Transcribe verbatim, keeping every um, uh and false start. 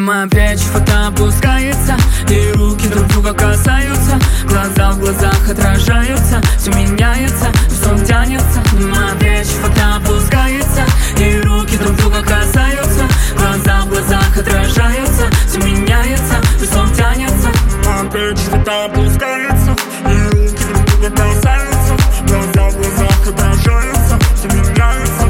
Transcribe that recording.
Моя плечи фото опускается, и руки друг друга касаются. Глаза в глазах отражаются, все меняется, сон тянется. Моя плечи фото опускается, и руки друг друга касаются. Глаза в глазах отражаются, все меняется, сон тянется. Моя плечи фото опускается, и руки друг друга касаются. Глаза в глазах отражаются, все меняется.